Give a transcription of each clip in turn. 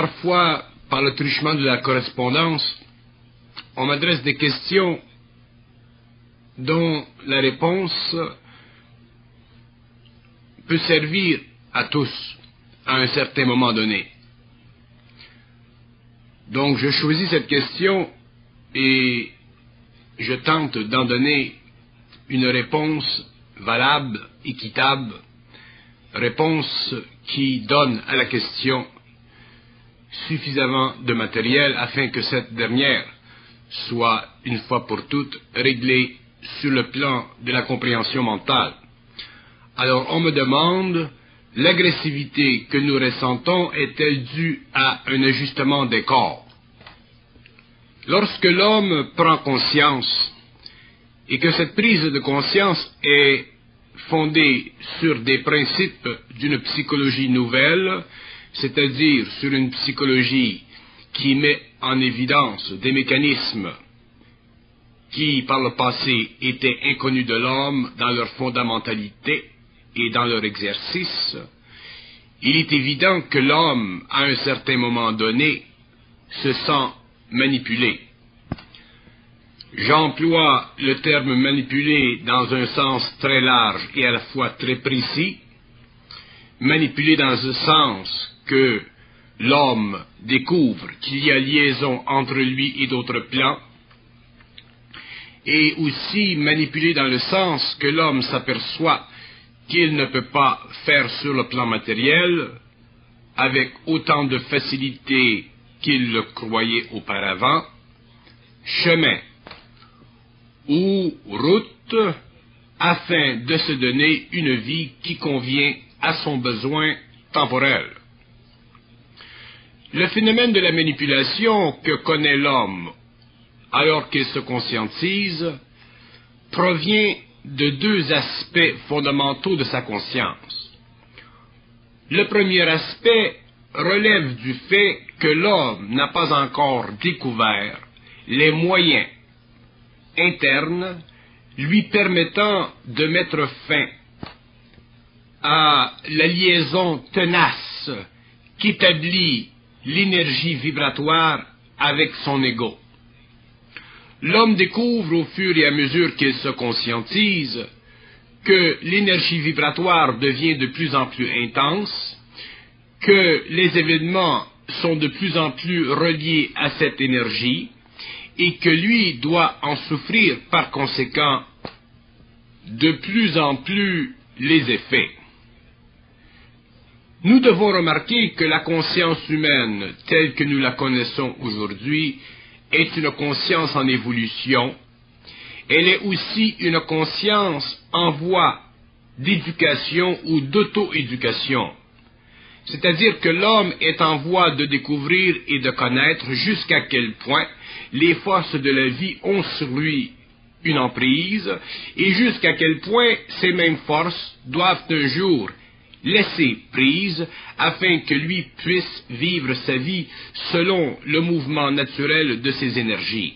Parfois, par le truchement de la correspondance, on m'adresse des questions dont la réponse peut servir à tous à un certain moment donné. Donc je choisis cette question et je tente d'en donner une réponse valable, équitable, réponse qui donne à la question suffisamment de matériel afin que cette dernière soit, une fois pour toutes, réglée sur le plan de la compréhension mentale. Alors on me demande, l'agressivité que nous ressentons est-elle due à un ajustement des corps? Lorsque l'homme prend conscience, et que cette prise de conscience est fondée sur des principes d'une psychologie nouvelle, c'est-à-dire sur une psychologie qui met en évidence des mécanismes qui, par le passé, étaient inconnus de l'homme dans leur fondamentalité et dans leur exercice, il est évident que l'homme, à un certain moment donné, se sent manipulé. J'emploie le terme manipulé dans un sens très large et à la fois très précis, manipulé dans ce sens que l'homme découvre qu'il y a liaison entre lui et d'autres plans, et aussi manipulé dans le sens que l'homme s'aperçoit qu'il ne peut pas faire sur le plan matériel avec autant de facilité qu'il le croyait auparavant, chemin ou route afin de se donner une vie qui convient à son besoin temporel. Le phénomène de la manipulation que connaît l'homme alors qu'il se conscientise provient de deux aspects fondamentaux de sa conscience. Le premier aspect relève du fait que l'homme n'a pas encore découvert les moyens internes lui permettant de mettre fin à la liaison tenace qu'établit l'énergie vibratoire avec son ego. L'homme découvre au fur et à mesure qu'il se conscientise que l'énergie vibratoire devient de plus en plus intense, que les événements sont de plus en plus reliés à cette énergie et que lui doit en souffrir par conséquent de plus en plus les effets. Nous devons remarquer que la conscience humaine telle que nous la connaissons aujourd'hui est une conscience en évolution. Elle est aussi une conscience en voie d'éducation ou d'auto-éducation. C'est-à-dire que l'homme est en voie de découvrir et de connaître jusqu'à quel point les forces de la vie ont sur lui une emprise et jusqu'à quel point ces mêmes forces doivent un jour laisser prise afin que lui puisse vivre sa vie selon le mouvement naturel de ses énergies.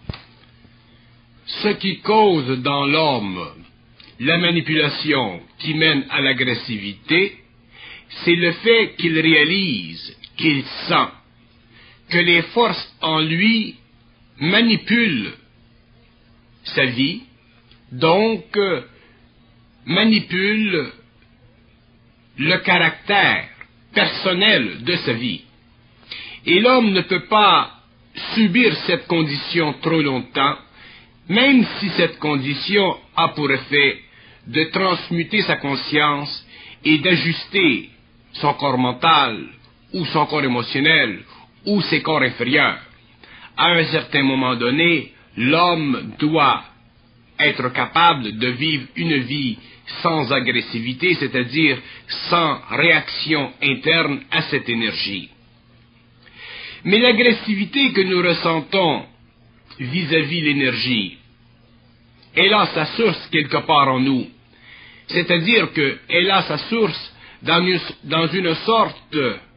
Ce qui cause dans l'homme la manipulation qui mène à l'agressivité, c'est le fait qu'il réalise, qu'il sent que les forces en lui manipulent sa vie, donc manipulent le caractère personnel de sa vie. Et l'homme ne peut pas subir cette condition trop longtemps, même si cette condition a pour effet de transmuter sa conscience et d'ajuster son corps mental, ou son corps émotionnel, ou ses corps inférieurs. À un certain moment donné, l'homme doit être capable de vivre une vie sans agressivité, c'est-à-dire sans réaction interne à cette énergie. Mais l'agressivité que nous ressentons vis-à-vis l'énergie, elle a sa source quelque part en nous. C'est-à-dire qu'elle a sa source dans une sorte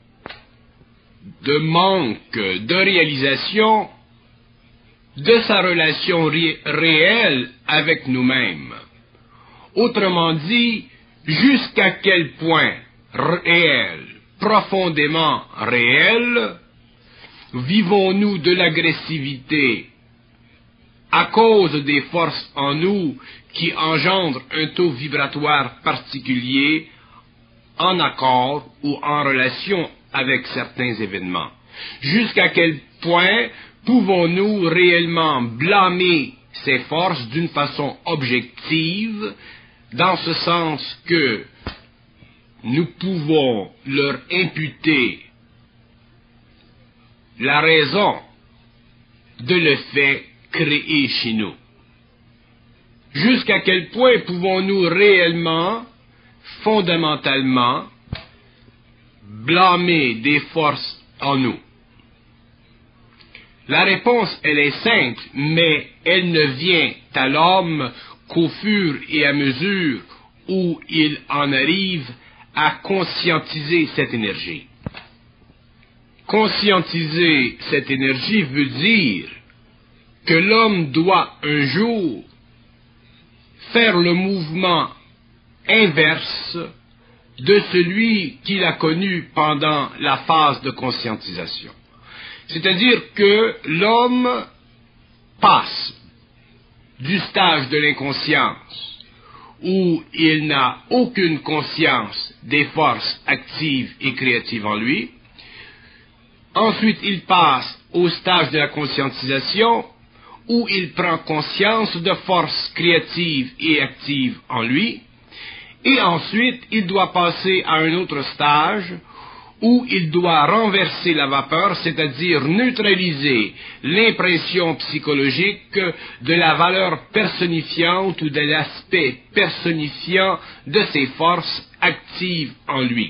de manque de réalisation de sa relation réelle avec nous-mêmes. Autrement dit, jusqu'à quel point réel profondément réel? Vivons-nous de l'agressivité à cause des forces en nous qui engendrent un taux vibratoire particulier en accord ou en relation avec certains événements? Jusqu'à quel point pouvons-nous réellement blâmer ces forces d'une façon objective, dans ce sens que nous pouvons leur imputer la raison de l'effet créé chez nous? Jusqu'à quel point pouvons-nous réellement, fondamentalement, blâmer des forces en nous? La réponse, elle est simple, mais elle ne vient à l'homme qu'au fur et à mesure où il en arrive à conscientiser cette énergie. Conscientiser cette énergie veut dire que l'homme doit un jour faire le mouvement inverse de celui qu'il a connu pendant la phase de conscientisation. C'est-à-dire que l'homme passe du stage de l'inconscience, où il n'a aucune conscience des forces actives et créatives en lui. Ensuite, il passe au stage de la conscientisation, où il prend conscience de forces créatives et actives en lui. Et ensuite, il doit passer à un autre stage, où il doit renverser la vapeur, c'est-à-dire neutraliser l'impression psychologique de la valeur personnifiante ou de l'aspect personnifiant de ces forces actives en lui.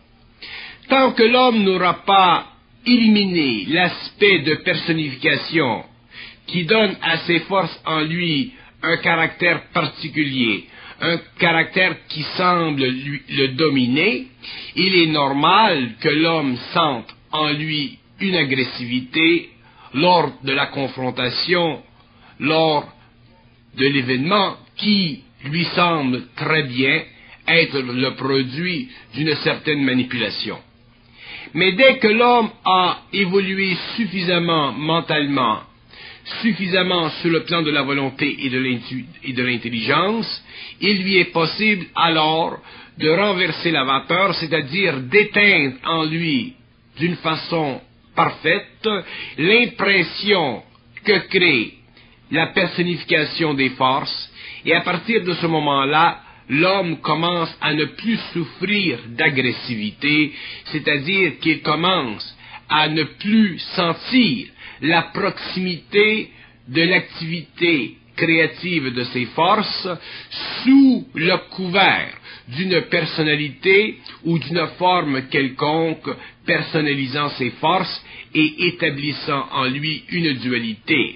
Tant que l'homme n'aura pas éliminé l'aspect de personnification qui donne à ces forces en lui un caractère particulier, un caractère qui semble le dominer, il est normal que l'homme sente en lui une agressivité lors de la confrontation, lors de l'événement qui lui semble très bien être le produit d'une certaine manipulation. Mais dès que l'homme a évolué suffisamment mentalement, suffisamment sur le plan de la volonté et de l'intelligence, il lui est possible alors de renverser la vapeur, c'est-à-dire d'éteindre en lui d'une façon parfaite l'impression que crée la personnification des forces, et à partir de ce moment-là, l'homme commence à ne plus souffrir d'agressivité, c'est-à-dire qu'il commence à ne plus sentir la proximité de l'activité créative de ses forces sous le couvert d'une personnalité ou d'une forme quelconque personnalisant ses forces et établissant en lui une dualité.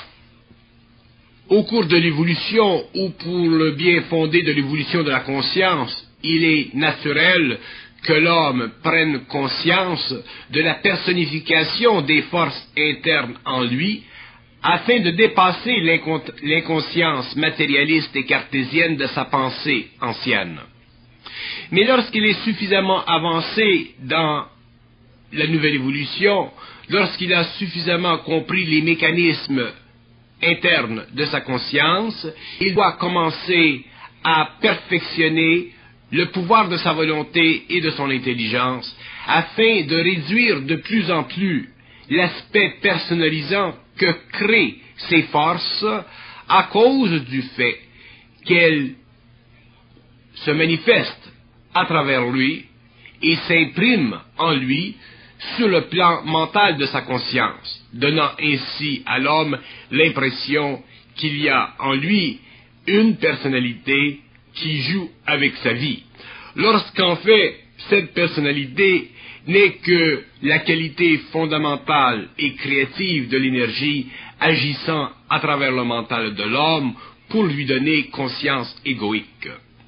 Au cours de l'évolution, ou pour le bien fondé de l'évolution de la conscience, il est naturel que l'homme prenne conscience de la personnification des forces internes en lui, afin de dépasser l'inconscience matérialiste et cartésienne de sa pensée ancienne. Mais lorsqu'il est suffisamment avancé dans la nouvelle évolution, lorsqu'il a suffisamment compris les mécanismes interne de sa conscience, il doit commencer à perfectionner le pouvoir de sa volonté et de son intelligence, afin de réduire de plus en plus l'aspect personnalisant que créent ces forces à cause du fait qu'elles se manifestent à travers lui et s'impriment en lui sur le plan mental de sa conscience, donnant ainsi à l'homme l'impression qu'il y a en lui une personnalité qui joue avec sa vie, lorsqu'en fait cette personnalité n'est que la qualité fondamentale et créative de l'énergie agissant à travers le mental de l'homme pour lui donner conscience égoïque.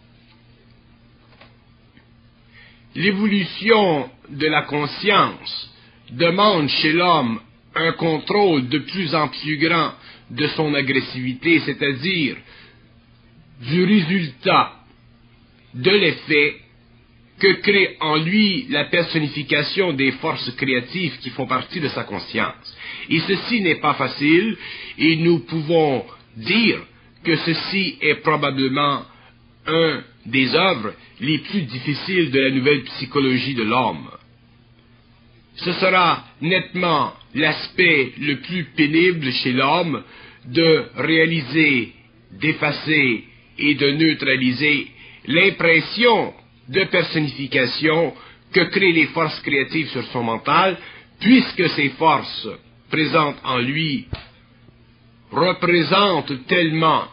L'évolution de la conscience demande chez l'homme un contrôle de plus en plus grand de son agressivité, c'est-à-dire du résultat de l'effet que crée en lui la personnification des forces créatives qui font partie de sa conscience. Et ceci n'est pas facile, et nous pouvons dire que ceci est probablement un des œuvres les plus difficiles de la nouvelle psychologie de l'homme. Ce sera nettement l'aspect le plus pénible chez l'homme de réaliser, d'effacer et de neutraliser l'impression de personnification que créent les forces créatives sur son mental, puisque ces forces présentes en lui représentent tellement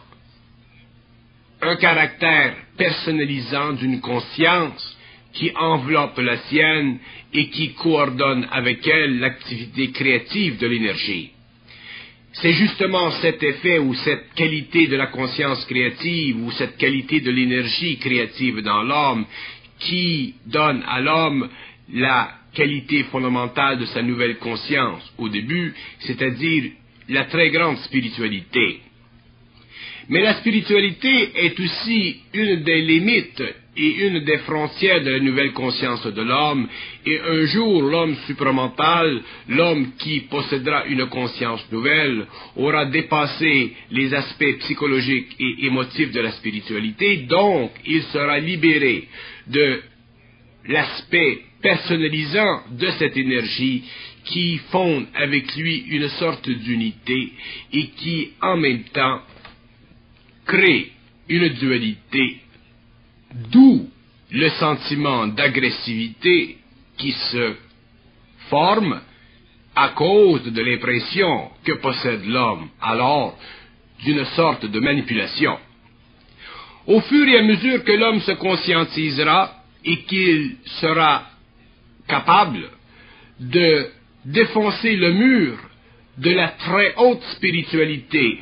un caractère personnalisant d'une conscience qui enveloppe la sienne et qui coordonne avec elle l'activité créative de l'énergie. C'est justement cet effet ou cette qualité de la conscience créative ou cette qualité de l'énergie créative dans l'homme qui donne à l'homme la qualité fondamentale de sa nouvelle conscience au début, c'est-à-dire la très grande spiritualité. Mais la spiritualité est aussi une des limites et une des frontières de la nouvelle conscience de l'homme, et un jour l'homme supramental, l'homme qui possédera une conscience nouvelle, aura dépassé les aspects psychologiques et émotifs de la spiritualité, donc il sera libéré de l'aspect personnalisant de cette énergie qui fonde avec lui une sorte d'unité et qui en même temps crée une dualité, d'où le sentiment d'agressivité qui se forme à cause de l'impression que possède l'homme alors d'une sorte de manipulation. Au fur et à mesure que l'homme se conscientisera et qu'il sera capable de défoncer le mur de la très haute spiritualité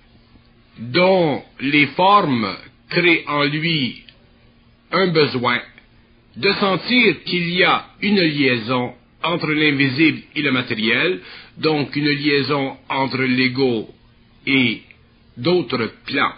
dont les formes créent en lui un besoin de sentir qu'il y a une liaison entre l'invisible et le matériel, donc une liaison entre l'ego et d'autres plans.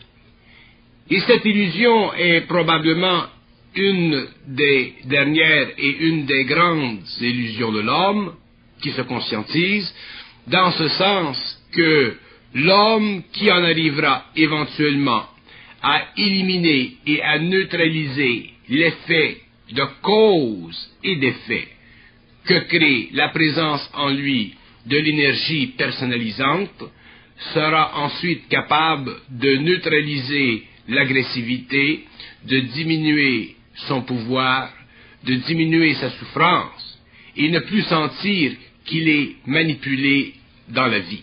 Et cette illusion est probablement une des dernières et une des grandes illusions de l'homme qui se conscientise, dans ce sens que l'homme qui en arrivera éventuellement à éliminer et à neutraliser l'effet de cause et d'effet que crée la présence en lui de l'énergie personnalisante, sera ensuite capable de neutraliser l'agressivité, de diminuer son pouvoir, de diminuer sa souffrance et ne plus sentir qu'il est manipulé dans la vie.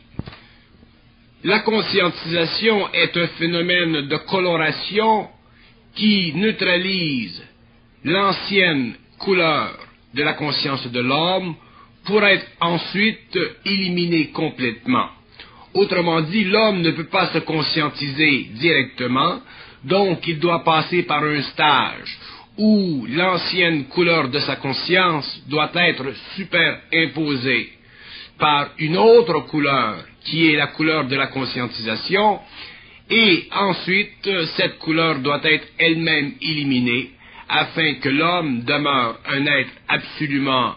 La conscientisation est un phénomène de coloration qui neutralise l'ancienne couleur de la conscience de l'homme pour être ensuite éliminé complètement. Autrement dit, l'homme ne peut pas se conscientiser directement, donc il doit passer par un stage où l'ancienne couleur de sa conscience doit être superimposée par une autre couleur qui est la couleur de la conscientisation, et ensuite cette couleur doit être elle-même éliminée afin que l'homme demeure un être absolument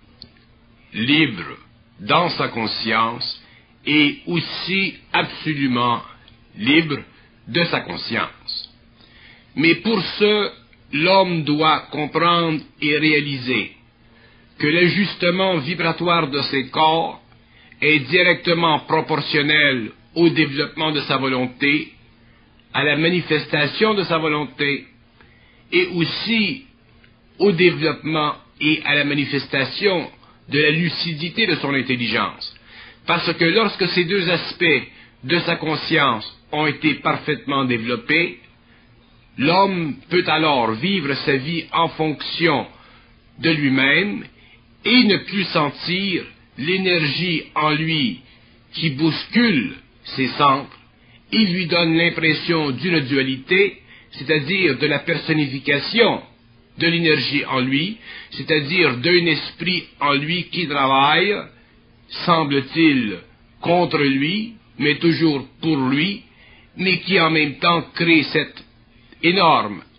libre dans sa conscience et aussi absolument libre de sa conscience. Mais pour ce, l'homme doit comprendre et réaliser que l'ajustement vibratoire de ses corps est directement proportionnel au développement de sa volonté, à la manifestation de sa volonté, et aussi au développement et à la manifestation de la lucidité de son intelligence. Parce que lorsque ces deux aspects de sa conscience ont été parfaitement développés, l'homme peut alors vivre sa vie en fonction de lui-même et ne plus sentir l'énergie en lui qui bouscule ses centres. Il lui donne l'impression d'une dualité, c'est-à-dire de la personnification de l'énergie en lui, c'est-à-dire d'un esprit en lui qui travaille, semble-t-il, contre lui, mais toujours pour lui, mais qui en même temps crée cette énorme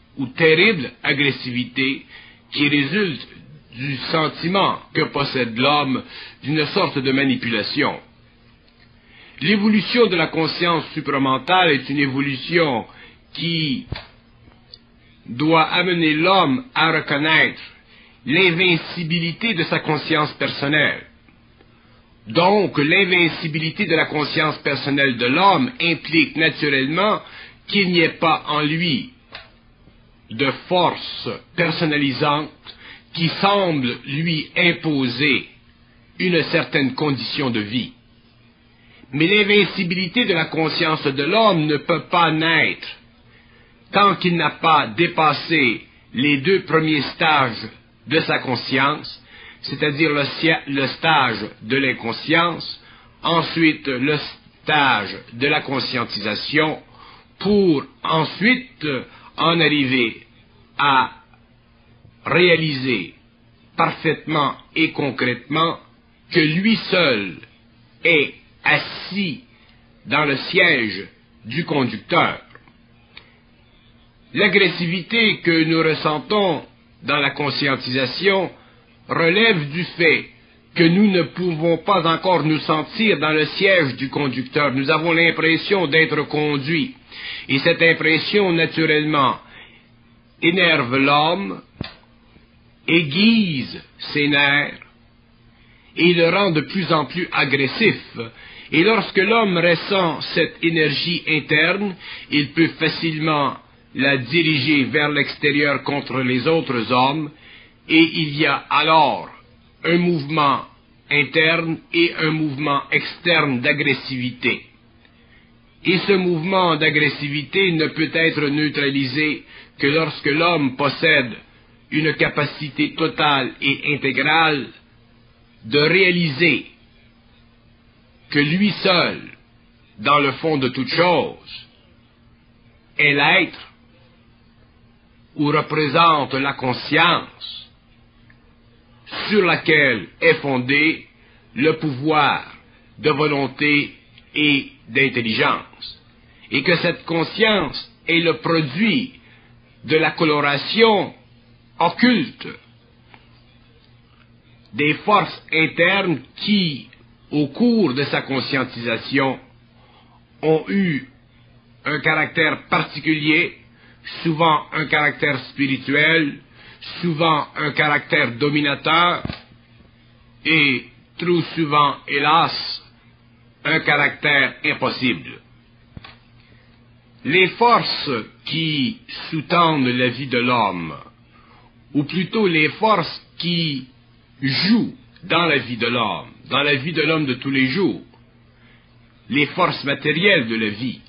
ou terrible agressivité qui résulte du sentiment que possède l'homme d'une sorte de manipulation. L'évolution de la conscience supramentale est une évolution qui doit amener l'homme à reconnaître l'invincibilité de sa conscience personnelle. Donc, l'invincibilité de la conscience personnelle de l'homme implique naturellement qu'il n'y ait pas en lui de force personnalisante qui semble lui imposer une certaine condition de vie. Mais l'invincibilité de la conscience de l'homme ne peut pas naître tant qu'il n'a pas dépassé les deux premiers stages de sa conscience, c'est-à-dire le stage de l'inconscience, ensuite le stage de la conscientisation, pour ensuite en arriver à réaliser parfaitement et concrètement que lui seul est assis dans le siège du conducteur. L'agressivité que nous ressentons dans la conscientisation relève du fait que nous ne pouvons pas encore nous sentir dans le siège du conducteur. Nous avons l'impression d'être conduits. Et cette impression, naturellement, énerve l'homme, aiguise ses nerfs, et le rend de plus en plus agressif. Et lorsque l'homme ressent cette énergie interne, il peut facilement la diriger vers l'extérieur contre les autres hommes, et il y a alors un mouvement interne et un mouvement externe d'agressivité. Et ce mouvement d'agressivité ne peut être neutralisé que lorsque l'homme possède une capacité totale et intégrale de réaliser que lui seul, dans le fond de toute chose, est l'être ou représente la conscience sur laquelle est fondé le pouvoir de volonté et d'intelligence, et que cette conscience est le produit de la coloration occulte des forces internes qui, au cours de sa conscientisation, ont eu un caractère particulier, souvent un caractère spirituel, souvent un caractère dominateur, et trop souvent, hélas, un caractère impossible. Les forces qui sous-tendent la vie de l'homme, ou plutôt les forces qui jouent dans la vie de l'homme de tous les jours, les forces matérielles de la vie,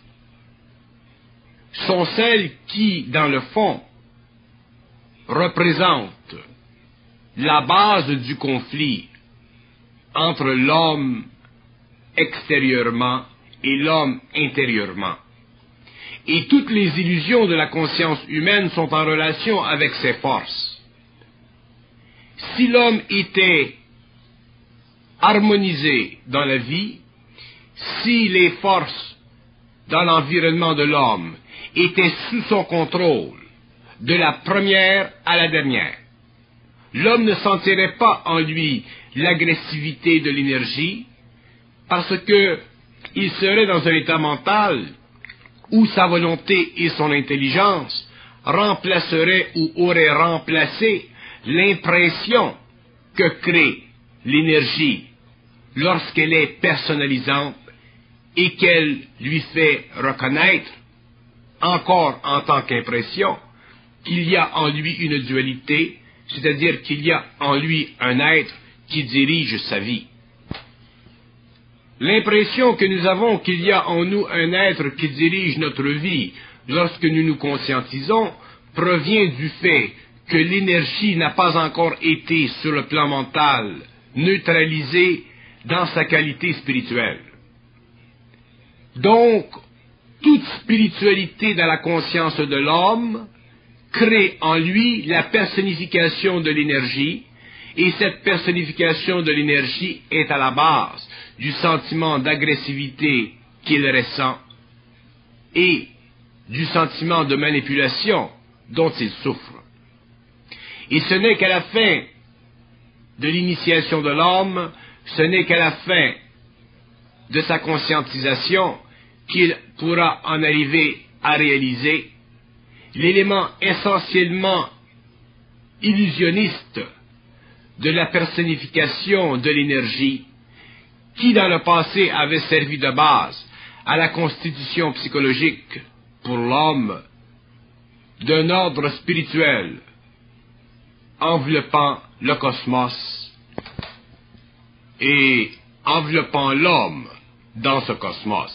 sont celles qui, dans le fond, représentent la base du conflit entre l'homme extérieurement et l'homme intérieurement. Et toutes les illusions de la conscience humaine sont en relation avec ces forces. Si l'homme était harmonisé dans la vie, si les forces dans l'environnement de l'homme étaient sous son contrôle, de la première à la dernière, l'homme ne sentirait pas en lui l'agressivité de l'énergie, parce que il serait dans un état mental où sa volonté et son intelligence remplaceraient ou auraient remplacé l'impression que crée l'énergie lorsqu'elle est personnalisante et qu'elle lui fait reconnaître, encore en tant qu'impression, qu'il y a en lui une dualité, c'est-à-dire qu'il y a en lui un être qui dirige sa vie. L'impression que nous avons qu'il y a en nous un être qui dirige notre vie lorsque nous nous conscientisons provient du fait que l'énergie n'a pas encore été, sur le plan mental, neutralisée dans sa qualité spirituelle. Donc, toute spiritualité dans la conscience de l'homme crée en lui la personnification de l'énergie, et cette personnification de l'énergie est à la base du sentiment d'agressivité qu'il ressent et du sentiment de manipulation dont il souffre. Et ce n'est qu'à la fin de l'initiation de l'homme, ce n'est qu'à la fin de sa conscientisation qu'il pourra en arriver à réaliser l'élément essentiellement illusionniste de la personnification de l'énergie qui dans le passé avait servi de base à la constitution psychologique pour l'homme d'un ordre spirituel enveloppant le cosmos et enveloppant l'homme dans ce cosmos.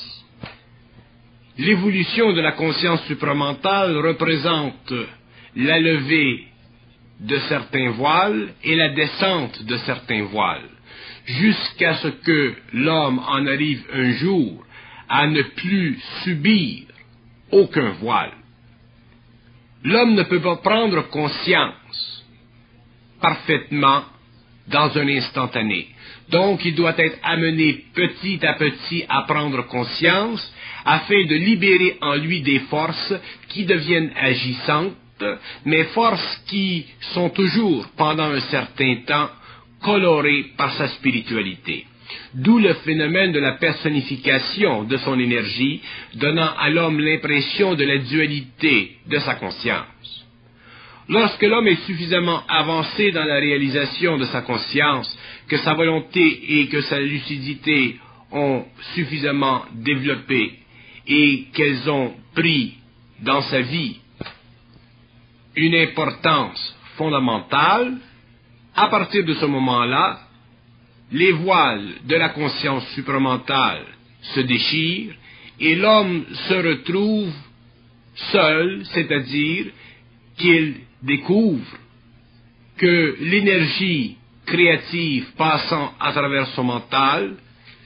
L'évolution de la conscience supramentale représente la levée de certains voiles et la descente de certains voiles, jusqu'à ce que l'homme en arrive un jour à ne plus subir aucun voile. L'homme ne peut pas prendre conscience parfaitement dans un instantané. Donc, il doit être amené petit à petit à prendre conscience afin de libérer en lui des forces qui deviennent agissantes, mais forces qui sont toujours, pendant un certain temps, colorées par sa spiritualité. D'où le phénomène de la personnification de son énergie, donnant à l'homme l'impression de la dualité de sa conscience. Lorsque l'homme est suffisamment avancé dans la réalisation de sa conscience, que sa volonté et que sa lucidité ont suffisamment développé et qu'elles ont pris dans sa vie une importance fondamentale, à partir de ce moment-là, les voiles de la conscience supramentale se déchirent et l'homme se retrouve seul, c'est-à-dire qu'il découvre que l'énergie créative passant à travers son mental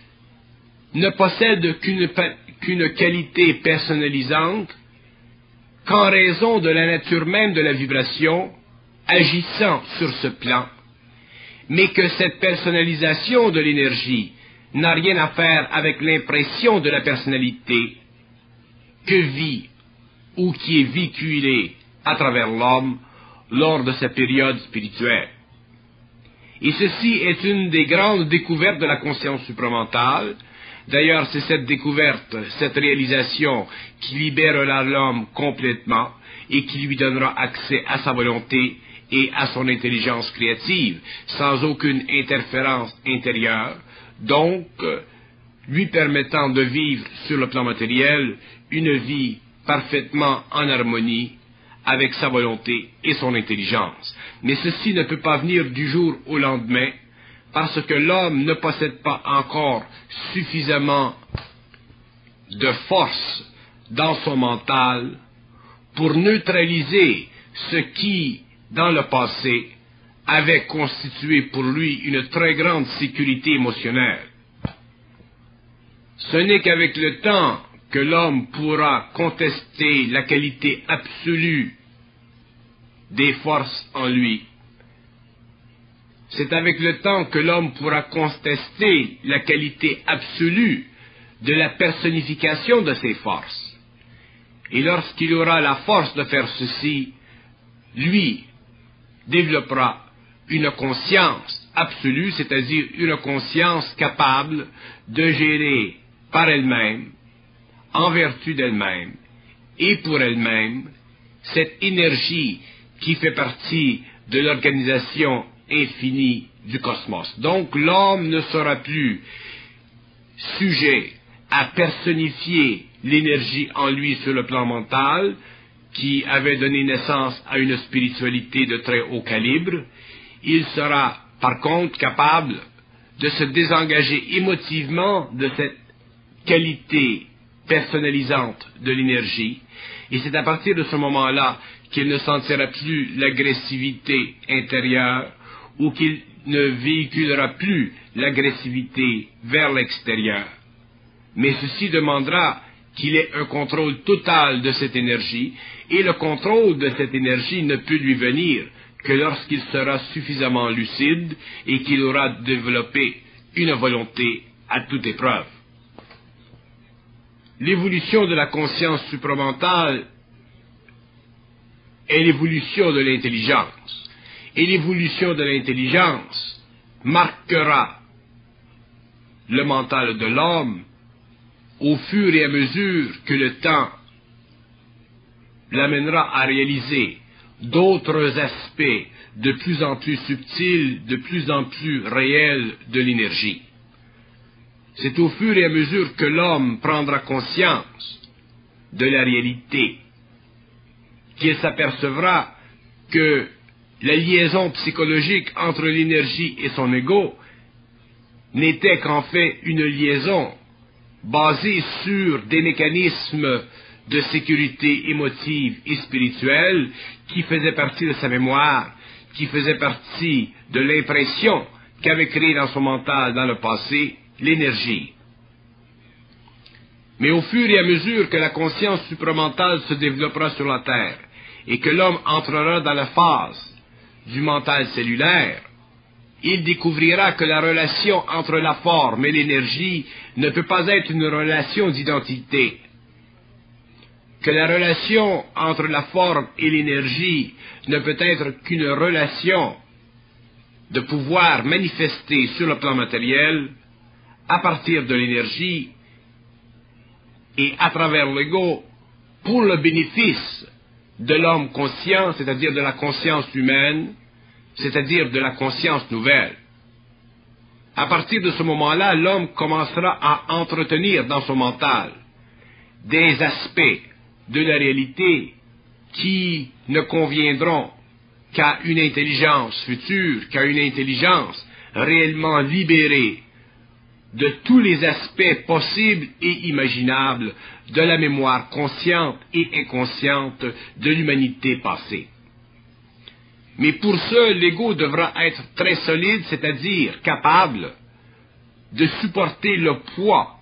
ne possède qu'une qualité personnalisante qu'en raison de la nature même de la vibration agissant sur ce plan, mais que cette personnalisation de l'énergie n'a rien à faire avec l'impression de la personnalité que vit ou qui est véhiculée à travers l'homme lors de sa période spirituelle. Et ceci est une des grandes découvertes de la conscience supramentale. D'ailleurs, c'est cette découverte, cette réalisation qui libérera l'homme complètement et qui lui donnera accès à sa volonté et à son intelligence créative, sans aucune interférence intérieure, donc lui permettant de vivre sur le plan matériel une vie parfaitement en harmonie avec sa volonté et son intelligence. Mais ceci ne peut pas venir du jour au lendemain, parce que l'homme ne possède pas encore suffisamment de force dans son mental pour neutraliser ce qui, dans le passé, avait constitué pour lui une très grande sécurité émotionnelle. Ce n'est qu'avec le temps que l'homme pourra contester la qualité absolue des forces en lui. C'est avec le temps que l'homme pourra contester la qualité absolue de la personnification de ses forces. Et lorsqu'il aura la force de faire ceci, lui développera une conscience absolue, c'est-à-dire une conscience capable de gérer par elle-même, en vertu d'elle-même et pour elle-même, cette énergie qui fait partie de l'organisation infinie du cosmos. Donc l'homme ne sera plus sujet à personnifier l'énergie en lui sur le plan mental, qui avait donné naissance à une spiritualité de très haut calibre. Il sera par contre capable de se désengager émotivement de cette qualité personnalisante de l'énergie, et c'est à partir de ce moment-là qu'il ne sentira plus l'agressivité intérieure ou qu'il ne véhiculera plus l'agressivité vers l'extérieur. Mais ceci demandera qu'il ait un contrôle total de cette énergie, et le contrôle de cette énergie ne peut lui venir que lorsqu'il sera suffisamment lucide et qu'il aura développé une volonté à toute épreuve. L'évolution de la conscience supramentale est l'évolution de l'intelligence. Et l'évolution de l'intelligence marquera le mental de l'homme au fur et à mesure que le temps l'amènera à réaliser d'autres aspects de plus en plus subtils, de plus en plus réels de l'énergie. C'est au fur et à mesure que l'homme prendra conscience de la réalité qu'il s'apercevra que la liaison psychologique entre l'énergie et son ego n'était qu'en fait une liaison basée sur des mécanismes de sécurité émotive et spirituelle qui faisaient partie de sa mémoire, qui faisaient partie de l'impression qu'avait créée dans son mental dans le passé l'énergie. Mais au fur et à mesure que la conscience supramentale se développera sur la Terre et que l'homme entrera dans la phase du mental cellulaire, il découvrira que la relation entre la forme et l'énergie ne peut pas être une relation d'identité, que la relation entre la forme et l'énergie ne peut être qu'une relation de pouvoir manifester sur le plan matériel à partir de l'énergie et à travers l'ego pour le bénéfice de l'homme conscient, c'est-à-dire de la conscience humaine, c'est-à-dire de la conscience nouvelle. À partir de ce moment-là, l'homme commencera à entretenir dans son mental des aspects de la réalité qui ne conviendront qu'à une intelligence future, qu'à une intelligence réellement libérée de tous les aspects possibles et imaginables de la mémoire consciente et inconsciente de l'humanité passée. Mais pour ce, l'ego devra être très solide, c'est-à-dire capable de supporter le poids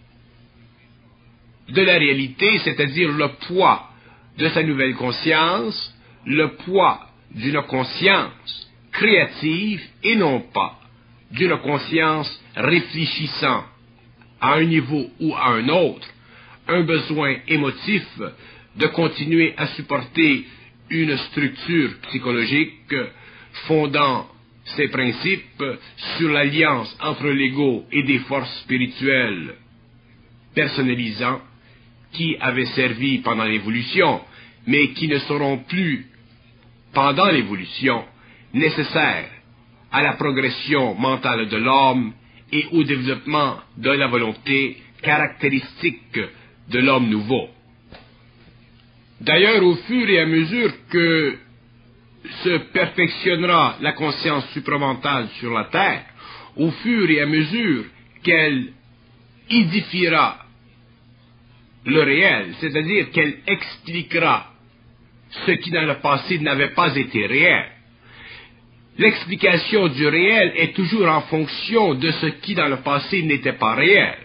de la réalité, c'est-à-dire le poids de sa nouvelle conscience, le poids d'une conscience créative et non pas d'une conscience réfléchissant à un niveau ou à un autre, un besoin émotif de continuer à supporter une structure psychologique fondant ses principes sur l'alliance entre l'ego et des forces spirituelles personnalisant qui avaient servi pendant l'évolution, mais qui ne seront plus, pendant l'évolution, nécessaires à la progression mentale de l'homme et au développement de la volonté caractéristique de l'homme nouveau. D'ailleurs, au fur et à mesure que se perfectionnera la conscience supramentale sur la Terre, au fur et à mesure qu'elle édifiera le réel, c'est-à-dire qu'elle expliquera ce qui dans le passé n'avait pas été réel. L'explication du réel est toujours en fonction de ce qui dans le passé n'était pas réel.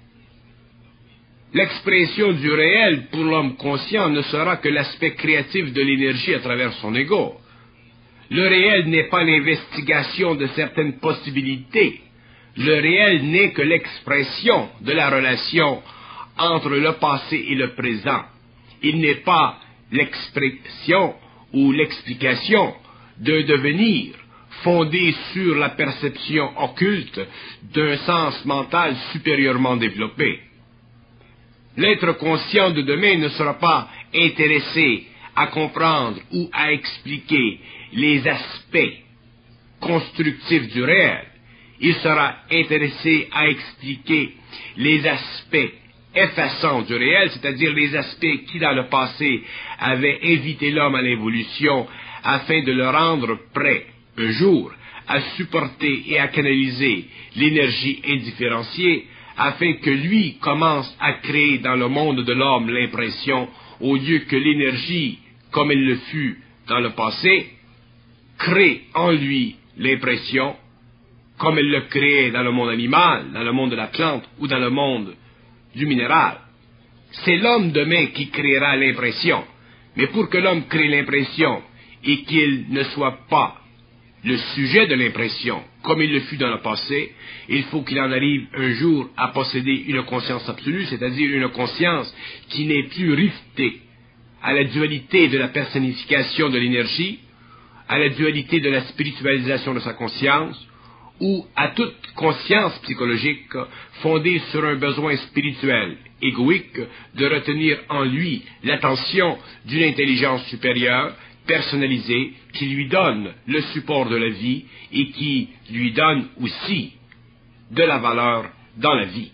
L'expression du réel pour l'homme conscient ne sera que l'aspect créatif de l'énergie à travers son ego. Le réel n'est pas l'investigation de certaines possibilités. Le réel n'est que l'expression de la relation entre le passé et le présent. Il n'est pas l'expression ou l'explication d'un devenir fondé sur la perception occulte d'un sens mental supérieurement développé. L'être conscient de demain ne sera pas intéressé à comprendre ou à expliquer les aspects constructifs du réel. Il sera intéressé à expliquer les aspects effaçants du réel, c'est-à-dire les aspects qui dans le passé avaient invité l'homme à l'évolution afin de le rendre prêt un jour à supporter et à canaliser l'énergie indifférenciée afin que lui commence à créer dans le monde de l'homme l'impression, au lieu que l'énergie, comme elle le fut dans le passé, crée en lui l'impression, comme elle le créait dans le monde animal, dans le monde de la plante ou dans le monde du minéral. C'est l'homme demain qui créera l'impression. Mais pour que l'homme crée l'impression et qu'il ne soit pas le sujet de l'impression, comme il le fut dans le passé, il faut qu'il en arrive un jour à posséder une conscience absolue, c'est-à-dire une conscience qui n'est plus rivetée à la dualité de la personnification de l'énergie, à la dualité de la spiritualisation de sa conscience, ou à toute conscience psychologique fondée sur un besoin spirituel, égoïque, de retenir en lui l'attention d'une intelligence supérieure, personnalisée, qui lui donne le support de la vie et qui lui donne aussi de la valeur dans la vie.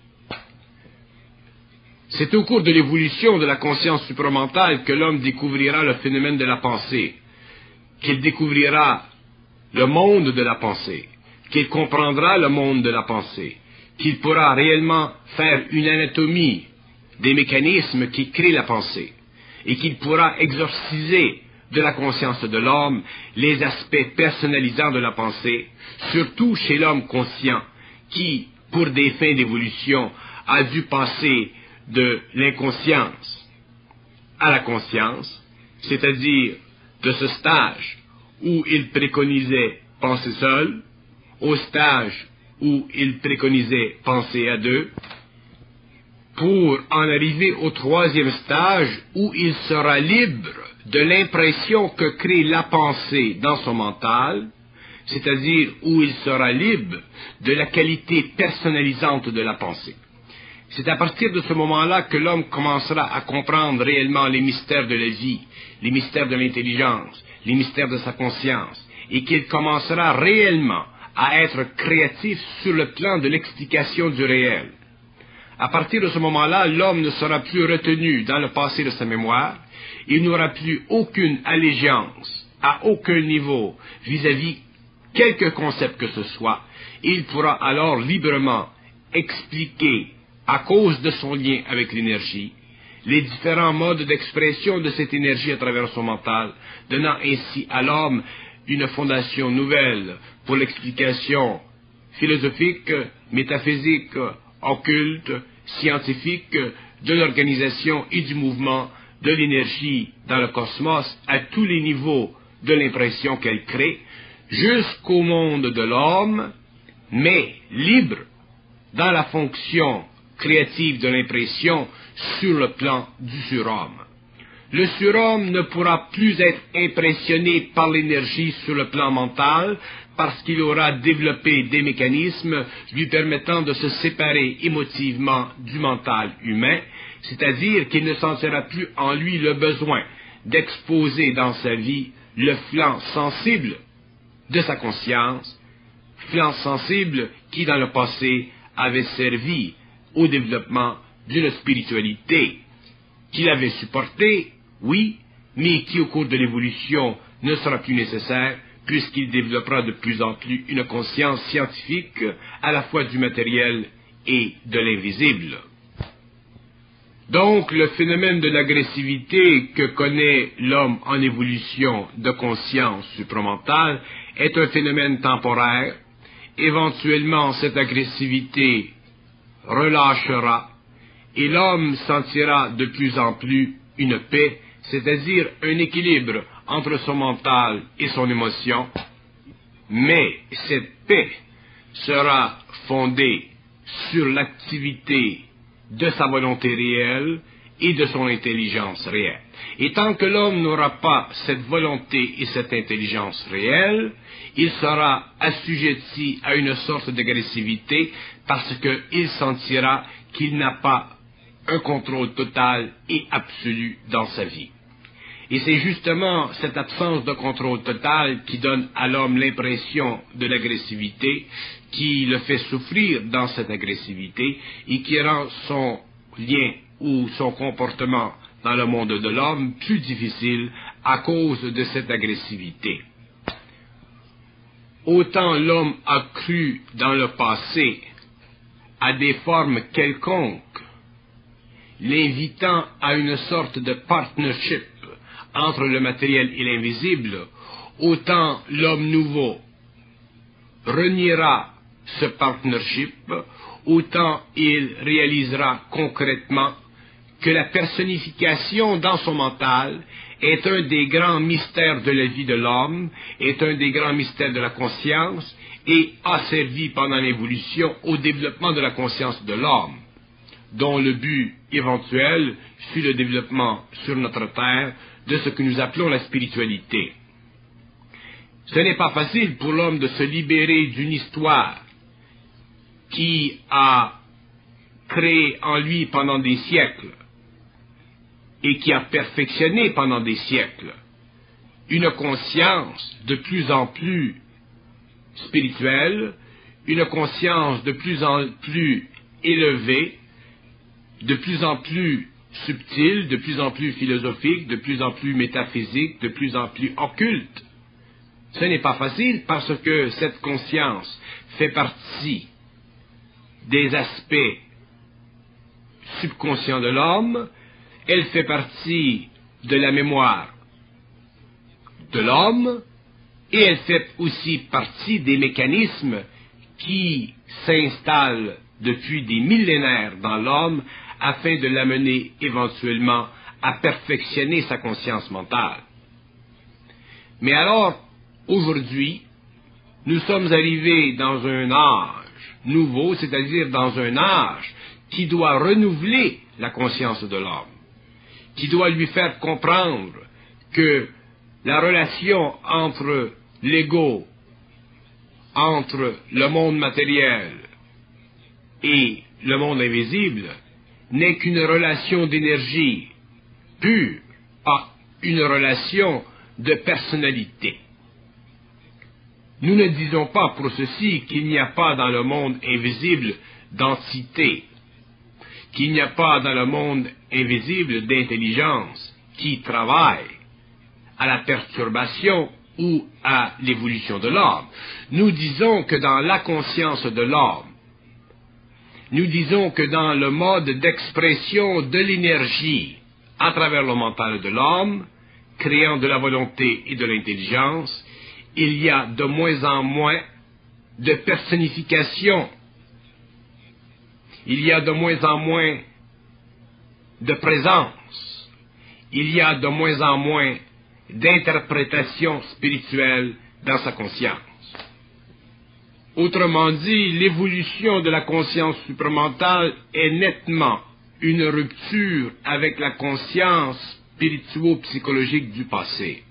C'est au cours de l'évolution de la conscience supramentale que l'homme découvrira le phénomène de la pensée, qu'il découvrira le monde de la pensée, qu'il comprendra le monde de la pensée, qu'il pourra réellement faire une anatomie des mécanismes qui créent la pensée, et qu'il pourra exorciser de la conscience de l'homme les aspects personnalisants de la pensée, surtout chez l'homme conscient, qui, pour des fins d'évolution, a dû passer de l'inconscience à la conscience, c'est-à-dire de ce stage où il préconisait penser seul, au stage où il préconisait penser à deux, pour en arriver au troisième stage où il sera libre de l'impression que crée la pensée dans son mental, c'est-à-dire où il sera libre de la qualité personnalisante de la pensée. C'est à partir de ce moment-là que l'homme commencera à comprendre réellement les mystères de la vie, les mystères de l'intelligence, les mystères de sa conscience, et qu'il commencera réellement à être créatif sur le plan de l'explication du réel. À partir de ce moment-là, l'homme ne sera plus retenu dans le passé de sa mémoire, il n'aura plus aucune allégeance à aucun niveau vis-à-vis quelque concept que ce soit, et il pourra alors librement expliquer, à cause de son lien avec l'énergie, les différents modes d'expression de cette énergie à travers son mental, donnant ainsi à l'homme une fondation nouvelle pour l'explication philosophique, métaphysique, occulte, scientifique de l'organisation et du mouvement de l'énergie dans le cosmos à tous les niveaux de l'impression qu'elle crée, jusqu'au monde de l'homme, mais libre dans la fonction créative de l'impression sur le plan du surhomme. Le surhomme ne pourra plus être impressionné par l'énergie sur le plan mental parce qu'il aura développé des mécanismes lui permettant de se séparer émotivement du mental humain, c'est-à-dire qu'il ne sentira plus en lui le besoin d'exposer dans sa vie le flanc sensible de sa conscience, flanc sensible qui dans le passé avait servi au développement d'une spiritualité qu'il avait supportée, oui, mais qui au cours de l'évolution ne sera plus nécessaire puisqu'il développera de plus en plus une conscience scientifique à la fois du matériel et de l'invisible. Donc, le phénomène de l'agressivité que connaît l'homme en évolution de conscience supramentale est un phénomène temporaire. Éventuellement, cette agressivité relâchera et l'homme sentira de plus en plus une paix, c'est-à-dire un équilibre entre son mental et son émotion, mais cette paix sera fondée sur l'activité de sa volonté réelle et de son intelligence réelle. Et tant que l'homme n'aura pas cette volonté et cette intelligence réelle, il sera assujetti à une sorte d'agressivité parce qu'il sentira qu'il n'a pas un contrôle total et absolu dans sa vie. Et c'est justement cette absence de contrôle total qui donne à l'homme l'impression de l'agressivité, qui le fait souffrir dans cette agressivité et qui rend son lien ou son comportement dans le monde de l'homme plus difficile à cause de cette agressivité. Autant l'homme a cru dans le passé à des formes quelconques, l'invitant à une sorte de partnership entre le matériel et l'invisible, autant l'homme nouveau reniera ce partnership, autant il réalisera concrètement que la personnification dans son mental est un des grands mystères de la vie de l'homme, est un des grands mystères de la conscience et a servi pendant l'évolution au développement de la conscience de l'homme. dont le but éventuel fut le développement sur notre terre de ce que nous appelons la spiritualité. Ce n'est pas facile pour l'homme de se libérer d'une histoire qui a créé en lui pendant des siècles et qui a perfectionné pendant des siècles une conscience de plus en plus spirituelle, une conscience de plus en plus élevée, de plus en plus subtile, de plus en plus philosophique, de plus en plus métaphysique, de plus en plus occulte. Ce n'est pas facile parce que cette conscience fait partie des aspects subconscients de l'homme, elle fait partie de la mémoire de l'homme, et elle fait aussi partie des mécanismes qui s'installent depuis des millénaires dans l'homme afin de l'amener éventuellement à perfectionner sa conscience mentale. Mais alors, aujourd'hui, nous sommes arrivés dans un âge nouveau, c'est-à-dire dans un âge qui doit renouveler la conscience de l'homme, qui doit lui faire comprendre que la relation entre l'ego, entre le monde matériel et le monde invisible, n'est qu'une relation d'énergie pure, pas une relation de personnalité. Nous ne disons pas pour ceci qu'il n'y a pas dans le monde invisible d'entité, qu'il n'y a pas dans le monde invisible d'intelligence qui travaille à la perturbation ou à l'évolution de l'homme. Nous disons que dans la conscience de l'homme, nous disons que dans le mode d'expression de l'énergie à travers le mental de l'homme, créant de la volonté et de l'intelligence, il y a de moins en moins de personnification. Il y a de moins en moins de présence. Il y a de moins en moins d'interprétation spirituelle dans sa conscience. Autrement dit, l'évolution de la conscience supramentale est nettement une rupture avec la conscience spirituo-psychologique du passé.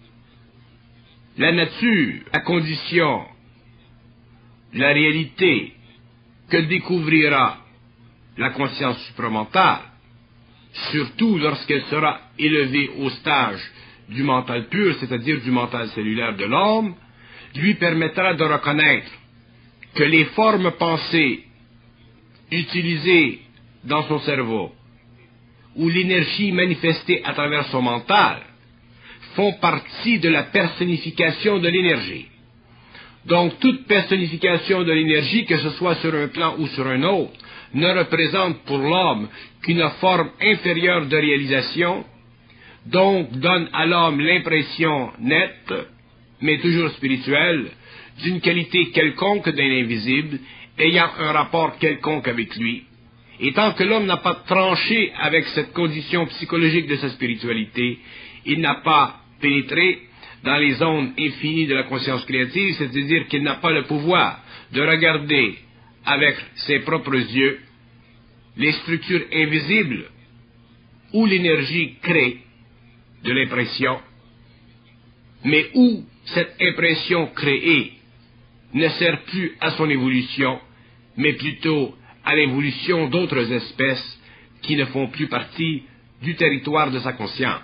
La nature, la condition, la réalité que découvrira la conscience supramentale, surtout lorsqu'elle sera élevée au stage du mental pur, c'est-à-dire du mental cellulaire de l'homme, lui permettra de reconnaître que les formes pensées utilisées dans son cerveau, ou l'énergie manifestée à travers son mental, font partie de la personnification de l'énergie. Donc, toute personnification de l'énergie, que ce soit sur un plan ou sur un autre, ne représente pour l'homme qu'une forme inférieure de réalisation, donc donne à l'homme l'impression nette, mais toujours spirituelle, d'une qualité quelconque d'un invisible, ayant un rapport quelconque avec lui. Et tant que l'homme n'a pas tranché avec cette condition psychologique de sa spiritualité, il n'a pas pénétré dans les zones infinies de la conscience créative, c'est-à-dire qu'il n'a pas le pouvoir de regarder avec ses propres yeux les structures invisibles où l'énergie crée de l'impression, mais où cette impression créée ne sert plus à son évolution, mais plutôt à l'évolution d'autres espèces qui ne font plus partie du territoire de sa conscience.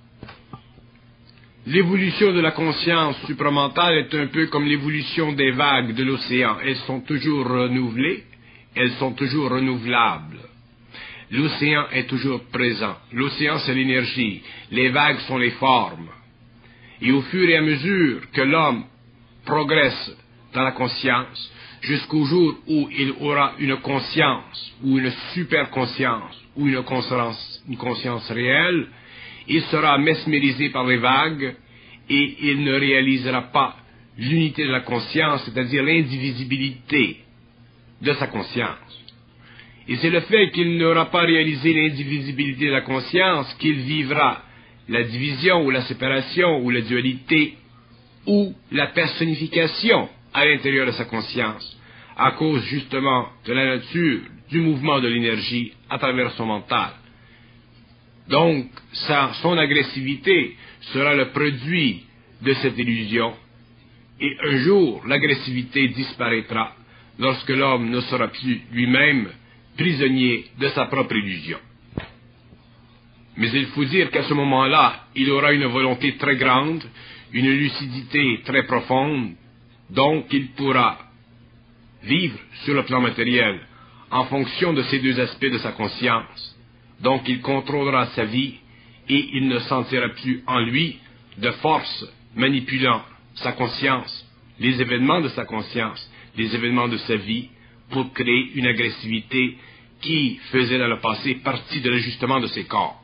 L'évolution de la conscience supramentale est un peu comme l'évolution des vagues de l'océan. Elles sont toujours renouvelées, elles sont toujours renouvelables. L'océan est toujours présent. L'océan, c'est l'énergie. Les vagues sont les formes. Et au fur et à mesure que l'homme progresse dans la conscience, jusqu'au jour où il aura une conscience, ou une super-conscience, ou une conscience réelle, il sera mesmérisé par les vagues et il ne réalisera pas l'unité de la conscience, c'est-à-dire l'indivisibilité de sa conscience. Et c'est le fait qu'il n'aura pas réalisé l'indivisibilité de la conscience qu'il vivra la division ou la séparation ou la dualité ou la personnification à l'intérieur de sa conscience, à cause justement de la nature du mouvement de l'énergie à travers son mental. Donc, son agressivité sera le produit de cette illusion, et un jour, l'agressivité disparaîtra lorsque l'homme ne sera plus lui-même prisonnier de sa propre illusion. Mais il faut dire qu'à ce moment-là, il aura une volonté très grande, une lucidité très profonde, donc il pourra vivre sur le plan matériel en fonction de ces deux aspects de sa conscience. Donc il contrôlera sa vie et il ne sentira plus en lui de force manipulant sa conscience, les événements de sa conscience, les événements de sa vie, pour créer une agressivité qui faisait dans le passé partie de l'ajustement de ses corps.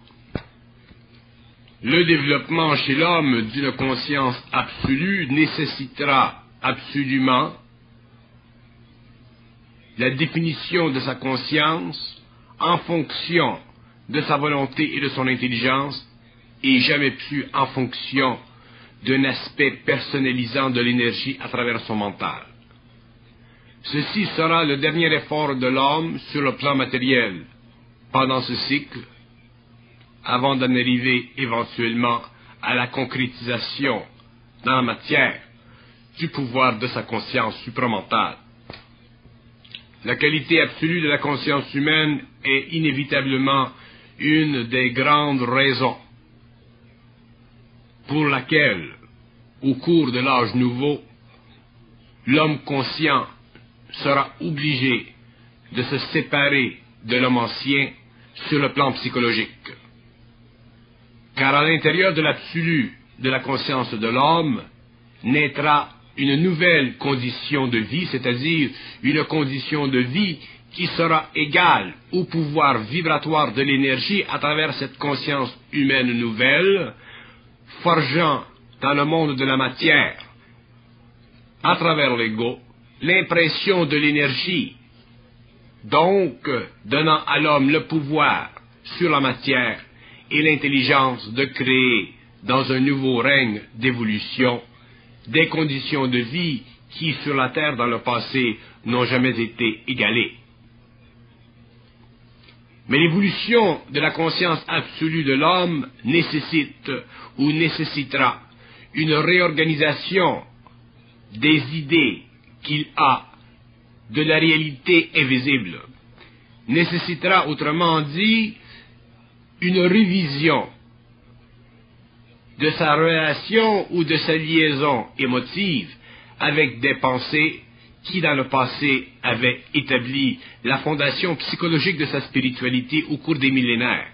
Le développement chez l'homme d'une conscience absolue nécessitera absolument la définition de sa conscience en fonction de sa volonté et de son intelligence, et jamais plus en fonction d'un aspect personnalisant de l'énergie à travers son mental. Ceci sera le dernier effort de l'homme sur le plan matériel pendant ce cycle, avant d'en arriver éventuellement à la concrétisation dans la matière du pouvoir de sa conscience supramentale. La qualité absolue de la conscience humaine est inévitablement une des grandes raisons pour laquelle, au cours de l'âge nouveau, l'homme conscient sera obligé de se séparer de l'homme ancien sur le plan psychologique. Car à l'intérieur de l'absolu de la conscience de l'homme naîtra une nouvelle condition de vie, c'est-à-dire une condition de vie qui sera égale au pouvoir vibratoire de l'énergie à travers cette conscience humaine nouvelle, forgeant dans le monde de la matière, à travers l'ego, l'impression de l'énergie, donc donnant à l'homme le pouvoir sur la matière et l'intelligence de créer dans un nouveau règne d'évolution des conditions de vie qui sur la terre dans le passé n'ont jamais été égalées. Mais l'évolution de la conscience absolue de l'homme nécessite ou nécessitera une réorganisation des idées qu'il a de la réalité invisible, nécessitera autrement dit une révision de sa relation ou de sa liaison émotive avec des pensées qui dans le passé avaient établi la fondation psychologique de sa spiritualité au cours des millénaires.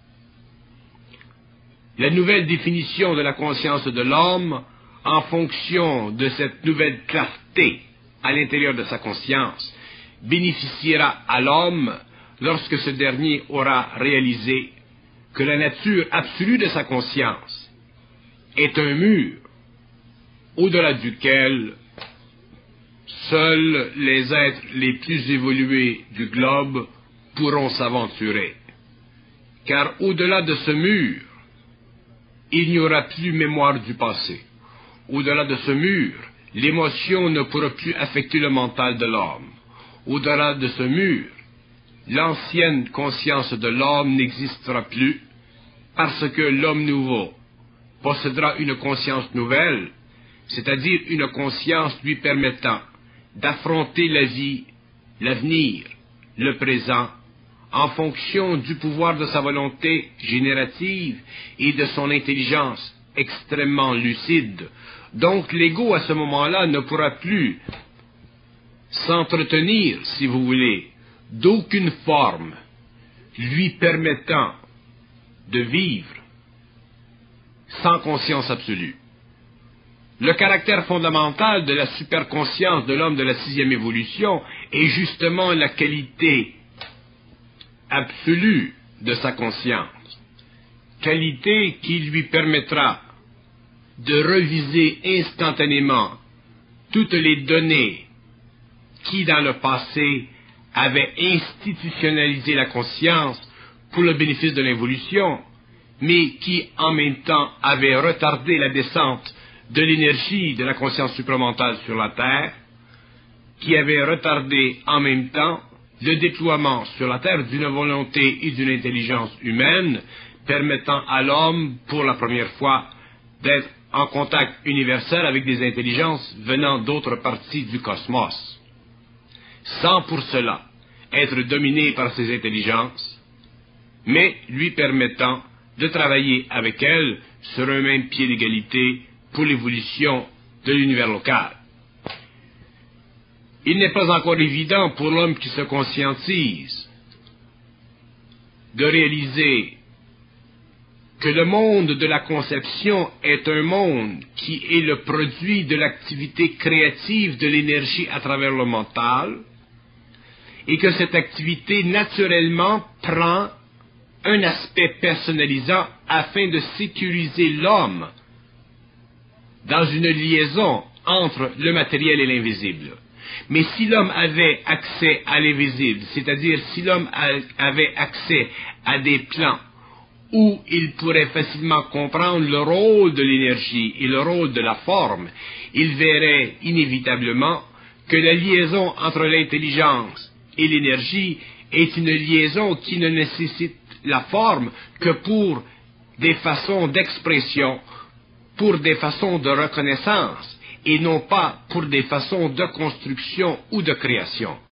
La nouvelle définition de la conscience de l'homme, en fonction de cette nouvelle clarté à l'intérieur de sa conscience, bénéficiera à l'homme lorsque ce dernier aura réalisé que la nature absolue de sa conscience est un mur au-delà duquel seuls les êtres les plus évolués du globe pourront s'aventurer. Car au-delà de ce mur, il n'y aura plus mémoire du passé. Au-delà de ce mur, l'émotion ne pourra plus affecter le mental de l'homme. Au-delà de ce mur, l'ancienne conscience de l'homme n'existera plus parce que l'homme nouveau possédera une conscience nouvelle, c'est-à-dire une conscience lui permettant d'affronter la vie, l'avenir, le présent, en fonction du pouvoir de sa volonté générative et de son intelligence extrêmement lucide. Donc l'ego à ce moment-là ne pourra plus s'entretenir, si vous voulez, d'aucune forme lui permettant de vivre sans conscience absolue. Le caractère fondamental de la superconscience de l'homme de la sixième évolution est justement la qualité absolue de sa conscience, qualité qui lui permettra de reviser instantanément toutes les données qui dans le passé avaient institutionnalisé la conscience pour le bénéfice de l'évolution, mais qui en même temps avaient retardé la descente de l'énergie de la conscience supramentale sur la Terre, qui avait retardé en même temps le déploiement sur la Terre d'une volonté et d'une intelligence humaine permettant à l'homme, pour la première fois, d'être en contact universel avec des intelligences venant d'autres parties du cosmos, sans pour cela être dominé par ces intelligences, mais lui permettant de travailler avec elles sur un même pied d'égalité pour l'évolution de l'univers local. Il n'est pas encore évident pour l'homme qui se conscientise de réaliser que le monde de la conception est un monde qui est le produit de l'activité créative de l'énergie à travers le mental, et que cette activité naturellement prend un aspect personnalisant afin de sécuriser l'homme dans une liaison entre le matériel et l'invisible. Mais si l'homme avait accès à l'invisible, c'est-à-dire si l'homme avait accès à des plans où il pourrait facilement comprendre le rôle de l'énergie et le rôle de la forme, il verrait inévitablement que la liaison entre l'intelligence et l'énergie est une liaison qui ne nécessite la forme que pour des façons d'expression, pour des façons de reconnaissance, et non pas pour des façons de construction ou de création.